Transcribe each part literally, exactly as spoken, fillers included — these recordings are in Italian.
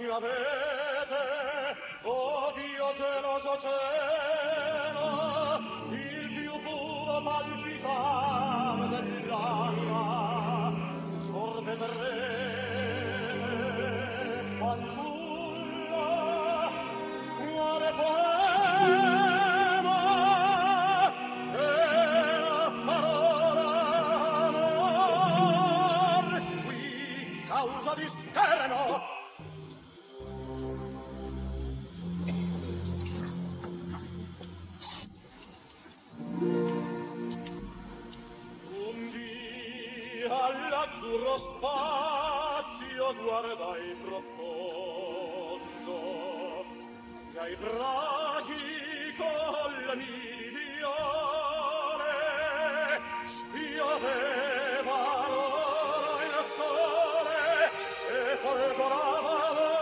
avete, oh Dio geloso cielo, il più puro palpitar dell'anima, sorvedrete, fanciulla, quale poema, e la parola amor, qui causa di scherno. All'azzurro spazio guardai profondo, e ai braghi colmi di viole spioveva l'oro il sole e folgorava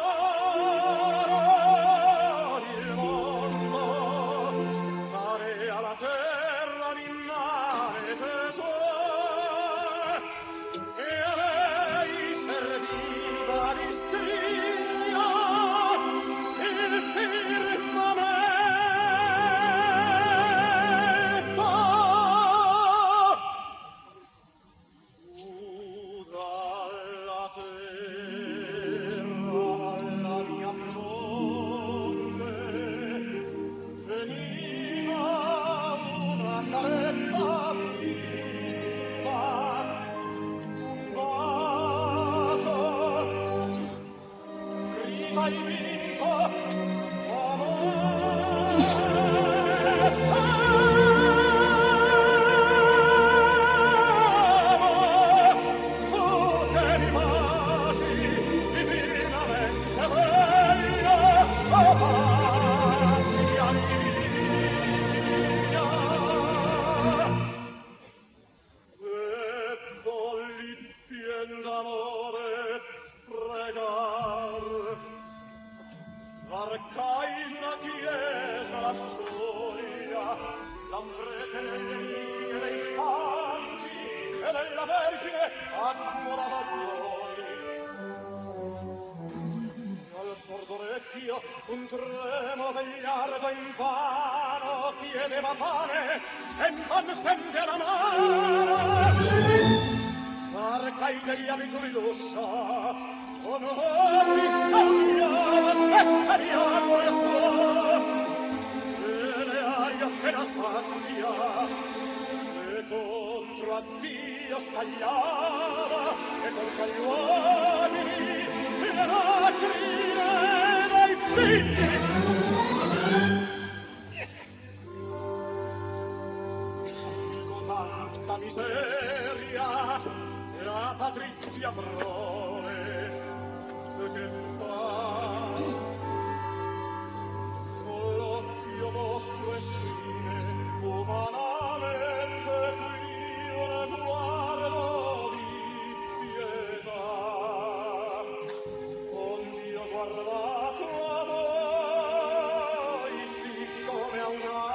l'oro il mondo, parea la terra l'immane tesoro. Serviva di scrigno il firmamento. Su dalla terra alla mia fronte veniva una carezza viva, hai vinto amore, tu che rimasi divinamente bella, oh patria mia, e volli pien d'amore pregar. Arcai in una chiesa la soglia, lambrete delle vittime dei santi e della Vergine accumulava gloria. Al sordo orecchio un tremo vegliardo invano chiedeva pane e non stende la mano. Arcai degli abiti di lusso, onori cambiavano e cariavano il suo, e le arie appena sappia, e contro a Dio scagliava, e contro agli uomini le lacrime dei figli. Con tanta miseria, la patrizia prole, che fa? Con l'occhio vostro esprime umanamente qui un guardo di pietà. Con Dio guardato a voi, sì come a una